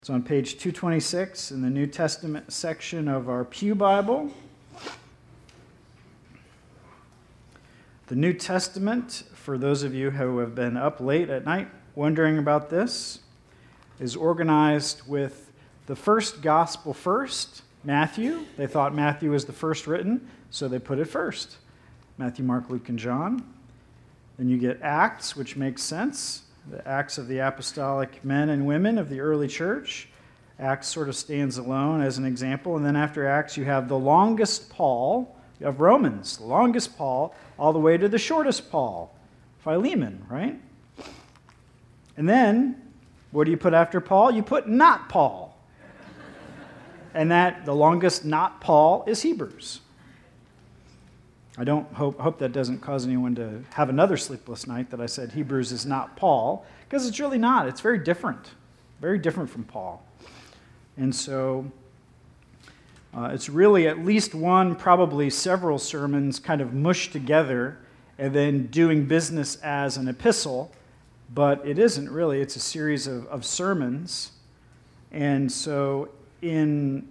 It's on page 226 in the New Testament section of our Pew Bible. The New Testament, for those of you who have been up late at night wondering about this, is organized with the first gospel first, Matthew. They thought Matthew was the first written, so they put it first. Matthew, Mark, Luke, and John. Then you get Acts, which makes sense. The Acts of the apostolic men and women of the early church. Acts sort of stands alone as an example. And then after Acts, you have the longest Paul. You have Romans, the longest Paul, all the way to the shortest Paul, Philemon, right? And then, what do you put after Paul? You put not Paul. And the longest not Paul is Hebrews. I don't hope that doesn't cause anyone to have another sleepless night that I said Hebrews is not Paul, because it's really not. It's very different from Paul. And so it's really at least one, probably several sermons kind of mushed together and then doing business as an epistle, but it isn't really. It's a series of sermons. And so in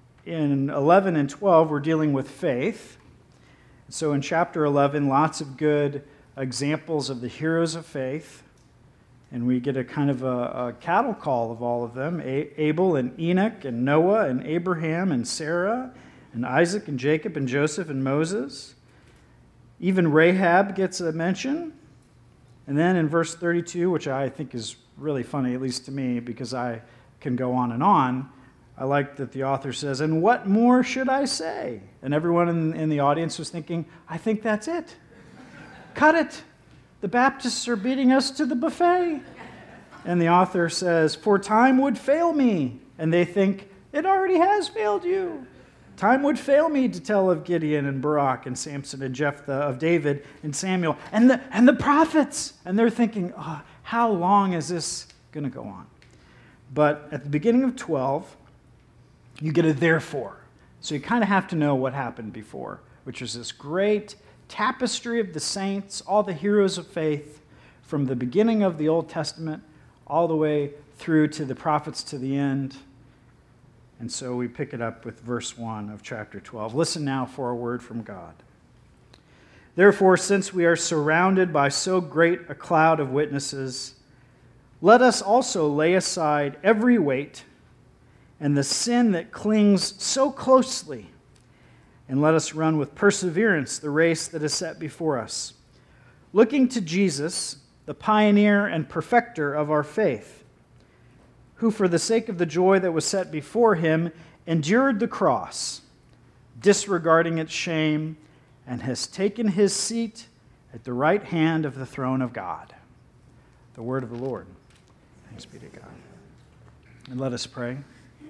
11 and 12, we're dealing with faith. So in chapter 11, lots of good examples of the heroes of faith. And we get a kind of a cattle call of all of them. Abel and Enoch and Noah and Abraham and Sarah and Isaac and Jacob and Joseph and Moses. Even Rahab gets a mention. And then in verse 32, which I think is really funny, at least to me, because I can go on, I like that the author says, "And what more should I say?" And everyone in the audience was thinking, "I think that's it. Cut it. The Baptists are beating us to the buffet." And the author says, "For time would fail me." And they think, "It already has failed you. Time would fail me to tell of Gideon and Barak and Samson and Jephthah, of David and Samuel and the prophets." And they're thinking, how long is this going to go on? But at the beginning of 12, you get a therefore. So you kind of have to know what happened before, which is this great tapestry of the saints, all the heroes of faith, from the beginning of the Old Testament all the way through to the prophets to the end. And so we pick it up with verse 1 of chapter 12. Listen now for a word from God. "Therefore, since we are surrounded by so great a cloud of witnesses, let us also lay aside every weight and the sin that clings so closely, and let us run with perseverance the race that is set before us, looking to Jesus, the pioneer and perfecter of our faith, who for the sake of the joy that was set before him endured the cross, disregarding its shame, and has taken his seat at the right hand of the throne of God." The word of the Lord. Thanks be to God. And let us pray.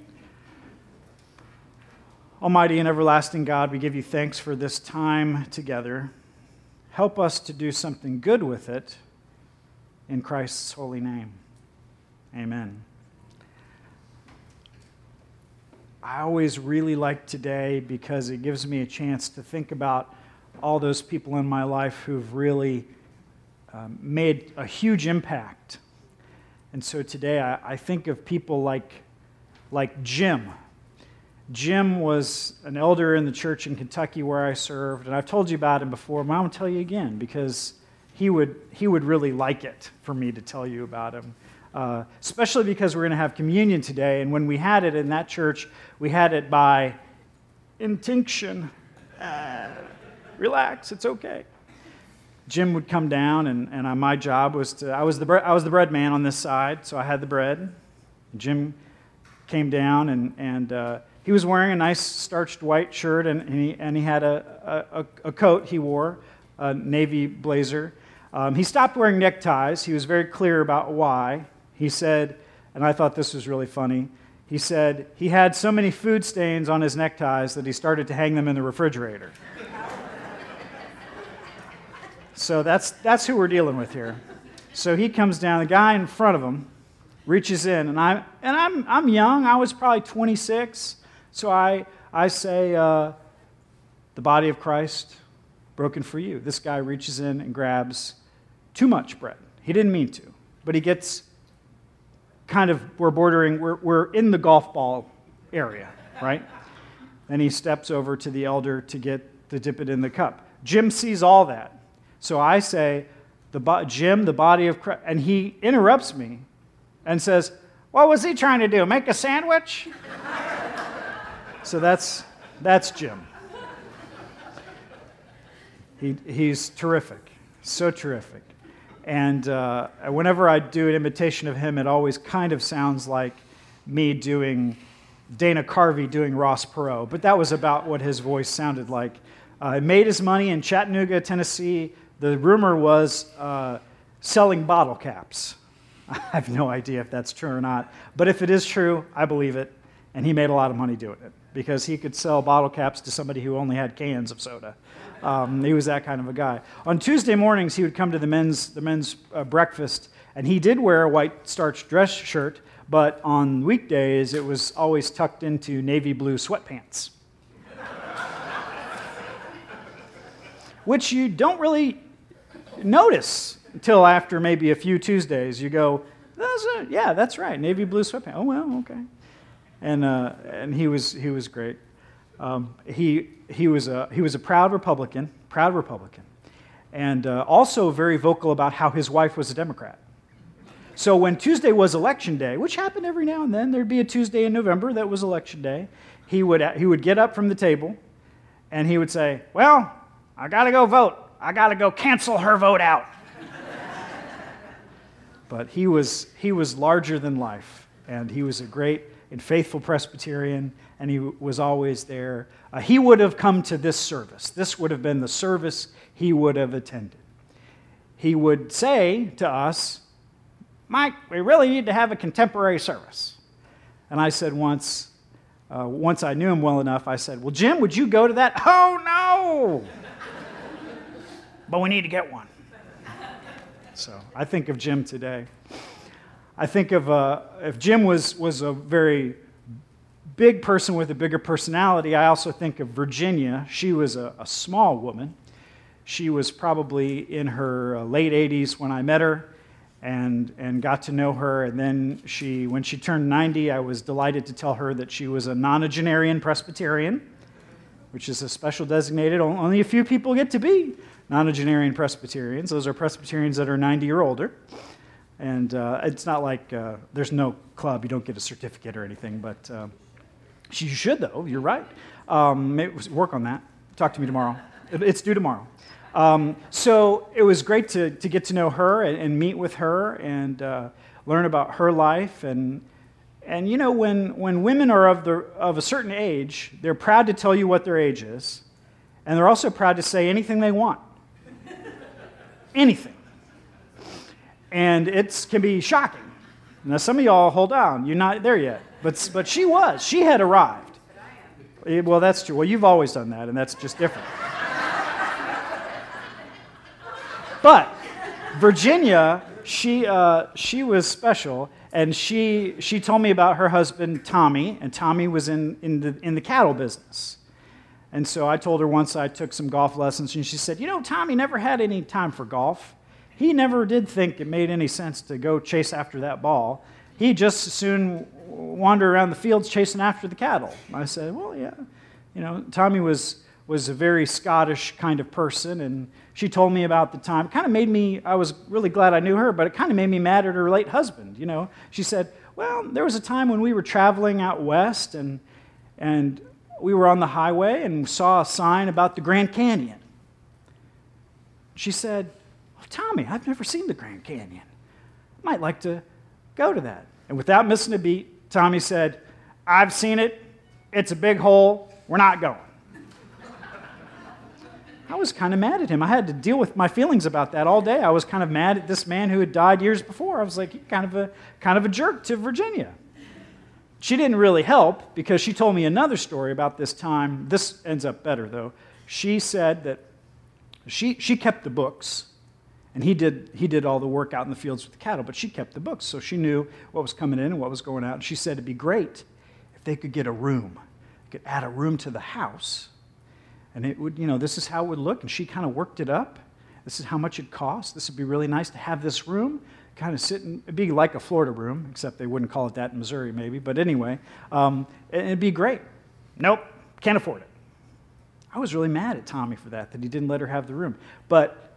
Almighty and everlasting God, we give you thanks for this time together. Help us to do something good with it in Christ's holy name. Amen. I always really like today because it gives me a chance to think about all those people in my life who've really made a huge impact. And so today I think of people like Jim. Jim was an elder in the church in Kentucky where I served, and I've told you about him before, but I'm going to tell you again because he would really like it for me to tell you about him, especially because we're going to have communion today, and when we had it in that church, we had it by intinction. Relax, it's okay. Jim would come down, and my job was I was the bread man on this side, so I had the bread. Jim came down, and he was wearing a nice starched white shirt, and he had a coat he wore, a navy blazer. He stopped wearing neckties. He was very clear about why. He said, and I thought this was really funny, he said he had so many food stains on his neckties that he started to hang them in the refrigerator. So that's who we're dealing with here. So he comes down, the guy in front of him reaches in, and I'm young. I was probably 26. So I say, the body of Christ broken for you. This guy reaches in and grabs too much bread. He didn't mean to, but he gets we're in the golf ball area, right? Then he steps over to the elder to dip it in the cup. Jim sees all that. So I say, Jim, the body of Christ, and he interrupts me and says, what was he trying to do, make a sandwich? So that's Jim. He's terrific, so terrific. And whenever I do an imitation of him, it always kind of sounds like me doing Dana Carvey doing Ross Perot, but that was about what his voice sounded like. He made his money in Chattanooga, Tennessee. The rumor was selling bottle caps. I have no idea if that's true or not, but if it is true, I believe it, and he made a lot of money doing it because he could sell bottle caps to somebody who only had cans of soda. He was that kind of a guy. On Tuesday mornings, he would come to the men's breakfast, and he did wear a white starched dress shirt, but on weekdays, it was always tucked into navy blue sweatpants, which you don't really notice until after maybe a few Tuesdays. You go, yeah, that's right, navy blue sweatpants. Oh, well, okay. And he was great. He was a proud Republican, and also very vocal about how his wife was a Democrat. So when Tuesday was election day, which happened every now and then, there'd be a Tuesday in November that was election day. He would get up from the table, and he would say, "Well, I got to go vote. I got to go cancel her vote out." But he was larger than life, and he was a great and faithful Presbyterian, and he was always there. He would have come to this service. This would have been the service he would have attended. He would say to us, "Mike, we really need to have a contemporary service." And I said once I knew him well enough, I said, "Well, Jim, would you go to that?" "Oh, no! But we need to get one." So I think of Jim today. I think of if Jim was a very big person with a bigger personality, I also think of Virginia. She was a small woman. She was probably in her late 80s when I met her and got to know her. And then when she turned 90, I was delighted to tell her that she was a nonagenarian Presbyterian, which is a special designated. Only a few people get to be nonagenarian Presbyterians. Those are Presbyterians that are 90 or older. And it's not like there's no club. You don't get a certificate or anything, but you should, though. You're right. Maybe work on that. Talk to me tomorrow. It's due tomorrow. So it was great to get to know her and meet with her and learn about her life. And you know, when women are of a certain age, they're proud to tell you what their age is, and they're also proud to say anything they want. Anything. And it can be shocking. Now, some of y'all, hold on, you're not there yet. But she was. She had arrived. Well, that's true. Well, you've always done that, and that's just different. But Virginia, she was special, and she told me about her husband, Tommy, and Tommy was in the cattle business. And so I told her once I took some golf lessons, and she said, "You know, Tommy never had any time for golf. He never did think it made any sense to go chase after that ball. He just as soon wander around the fields chasing after the cattle." I said, "Well, yeah. You know, Tommy was a very Scottish kind of person," and she told me about the time. It kind of made me, I was really glad I knew her, but it kind of made me mad at her late husband, you know. She said, "Well, there was a time when we were traveling out west, and we were on the highway and saw a sign about the Grand Canyon." She said, "Oh, Tommy, I've never seen the Grand Canyon. I might like to go to that." And without missing a beat, Tommy said, "I've seen it. It's a big hole. We're not going." I was kind of mad at him. I had to deal with my feelings about that all day. I was kind of mad at this man who had died years before. I was like, kind of a jerk to Virginia. She didn't really help because she told me another story about this time. This ends up better, though. She said that she kept the books, and he did all the work out in the fields with the cattle, but she kept the books, so she knew what was coming in and what was going out. And she said it'd be great if they could get a room. They could add a room to the house, and it would, you know, this is how it would look. And she kind of worked it up. This is how much it cost. This would be really nice to have this room. kind of sit in, it'd be like a Florida room, except they wouldn't call it that in Missouri maybe, but anyway, it'd be great. Nope, can't afford it. I was really mad at Tommy for that he didn't let her have the room. But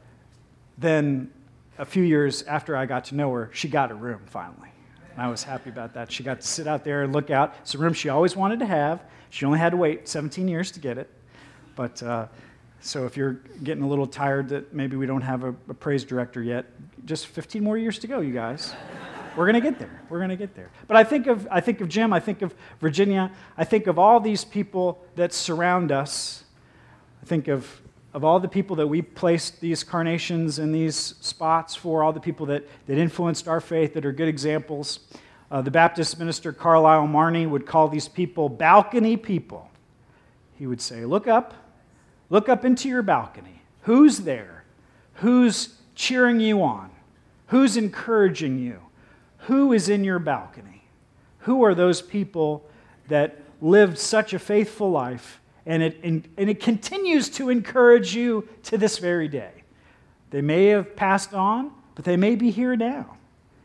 then a few years after I got to know her, she got a room finally. And I was happy about that. She got to sit out there and look out. It's a room she always wanted to have. She only had to wait 17 years to get it. But so if you're getting a little tired that maybe we don't have a praise director yet, just 15 more years to go, you guys. We're going to get there. We're going to get there. But I think of Jim, I think of Virginia, I think of all these people that surround us. I think of all the people that we placed these carnations in these spots for, all the people that influenced our faith, that are good examples. The Baptist minister Carlisle Marney would call these people balcony people. He would say, look up into your balcony. Who's there? Who's cheering you on? Who's encouraging you? Who is in your balcony? Who are those people that lived such a faithful life, and it continues to encourage you to this very day? They may have passed on, but they may be here now.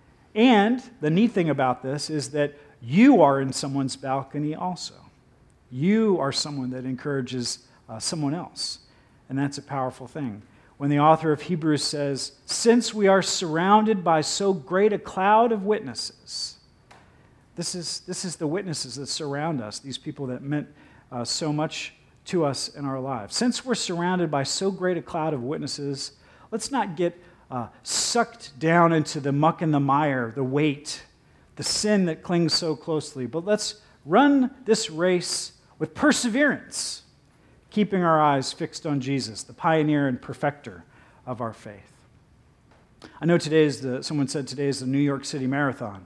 And the neat thing about this is that you are in someone's balcony also. You are someone that encourages someone else, and that's a powerful thing. When the author of Hebrews says, since we are surrounded by so great a cloud of witnesses, this is the witnesses that surround us, these people that meant so much to us in our lives. Since we're surrounded by so great a cloud of witnesses, let's not get sucked down into the muck and the mire, the weight, the sin that clings so closely, but let's run this race with perseverance, keeping our eyes fixed on Jesus, the pioneer and perfecter of our faith. I know someone said today is the New York City Marathon.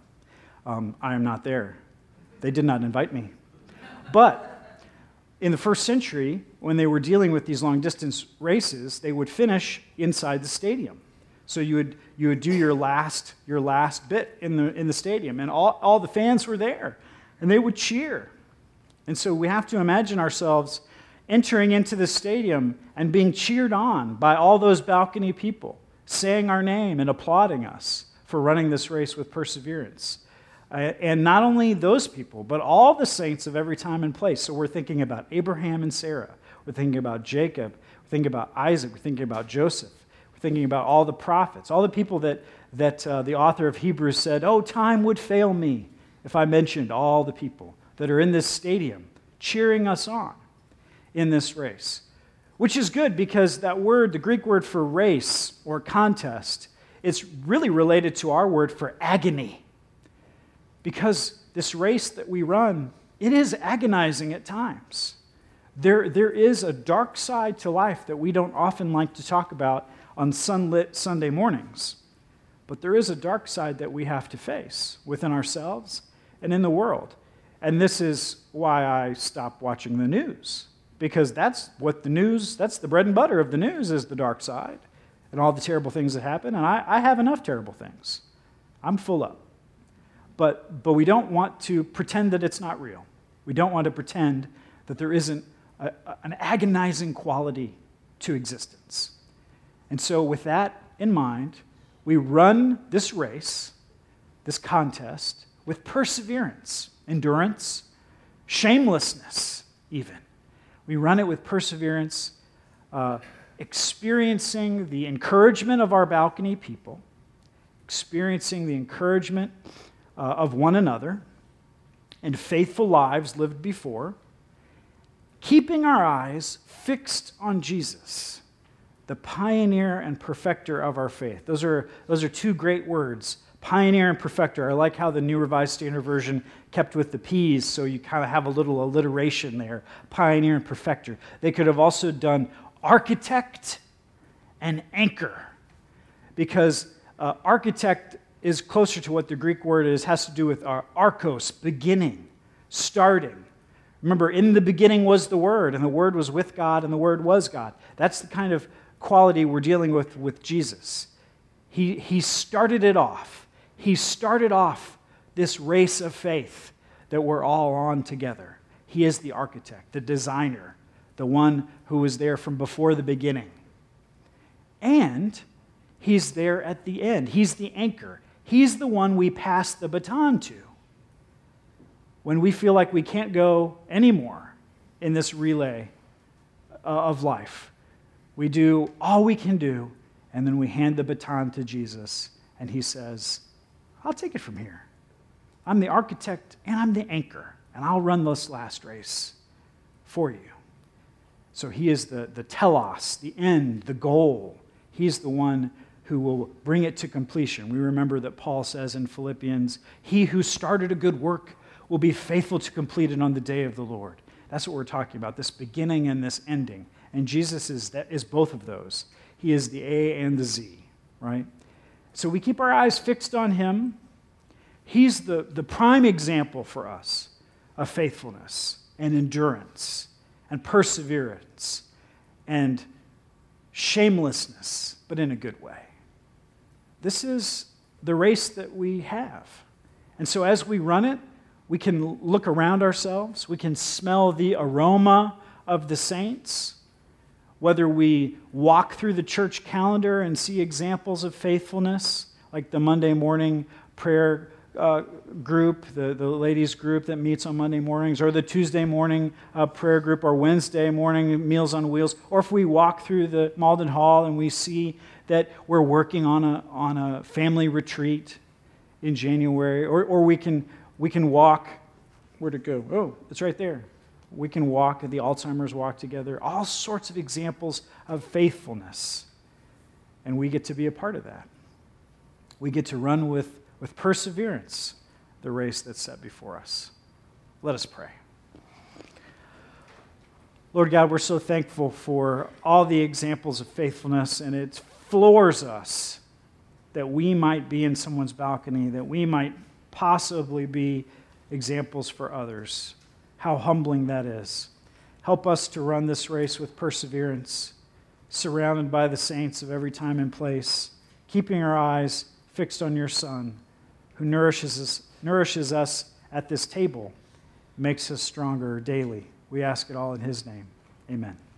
I am not there. They did not invite me. But in the first century, when they were dealing with these long-distance races, they would finish inside the stadium. So you would do your last bit in the stadium, and all the fans were there, and they would cheer. And so we have to imagine ourselves entering into the stadium and being cheered on by all those balcony people, saying our name and applauding us for running this race with perseverance. And not only those people, but all the saints of every time and place. So we're thinking about Abraham and Sarah. We're thinking about Jacob. We're thinking about Isaac. We're thinking about Joseph. We're thinking about all the prophets, all the people that the author of Hebrews said, oh, time would fail me if I mentioned all the people that are in this stadium cheering us on in this race. Which is good because that word, the Greek word for race or contest, it's really related to our word for agony. Because this race that we run, it is agonizing at times. There is a dark side to life that we don't often like to talk about on sunlit Sunday mornings. But there is a dark side that we have to face within ourselves and in the world. And this is why I stopped watching the news. Because that's the bread and butter of the news, is the dark side and all the terrible things that happen. And I have enough terrible things. I'm full up. But we don't want to pretend that it's not real. We don't want to pretend that there isn't an agonizing quality to existence. And so with that in mind, we run this race, this contest, with perseverance, endurance, shamelessness even. We run it with perseverance, experiencing the encouragement of our balcony people, experiencing the encouragement of one another, and faithful lives lived before, keeping our eyes fixed on Jesus, the pioneer and perfecter of our faith. Those are two great words, pioneer and perfecter. I like how the New Revised Standard Version kept with the P's, so you kind of have a little alliteration there, pioneer and perfecter. They could have also done architect and anchor, because architect is closer to what the Greek word is, has to do with archos, beginning, starting. Remember, in the beginning was the Word, and the Word was with God, and the Word was God. That's the kind of quality we're dealing with Jesus. He started it off. He started off this race of faith that we're all on together. He is the architect, the designer, the one who was there from before the beginning. And He's there at the end. He's the anchor. He's the one we pass the baton to when we feel like we can't go anymore in this relay of life. We do all we can do, and then we hand the baton to Jesus, and he says, I'll take it from here. I'm the architect, and I'm the anchor, and I'll run this last race for you. So he is the telos, the end, the goal. He's the one who will bring it to completion. We remember that Paul says in Philippians, he who started a good work will be faithful to complete it on the day of the Lord. That's what we're talking about, this beginning and this ending. And Jesus is both of those. He is the A and the Z, right? So we keep our eyes fixed on him. He's the prime example for us of faithfulness and endurance and perseverance and shamelessness, but in a good way. This is the race that we have. And so as we run it, we can look around ourselves. We can smell the aroma of the saints. Whether we walk through the church calendar and see examples of faithfulness, like the Monday morning prayer group, the ladies group that meets on Monday mornings, or the Tuesday morning prayer group, or Wednesday morning Meals on Wheels, or if we walk through the Malden Hall and we see that we're working on a family retreat in January, or we can walk, where'd it go? Oh, it's right there. We can walk, the Alzheimer's walk together, all sorts of examples of faithfulness. And we get to be a part of that. We get to run with perseverance the race that's set before us. Let us pray. Lord God, we're so thankful for all the examples of faithfulness, and it floors us that we might be in someone's balcony, that we might possibly be examples for others. How humbling that is. Help us to run this race with perseverance, surrounded by the saints of every time and place, keeping our eyes fixed on your Son, who nourishes us at this table, makes us stronger daily. We ask it all in his name. Amen.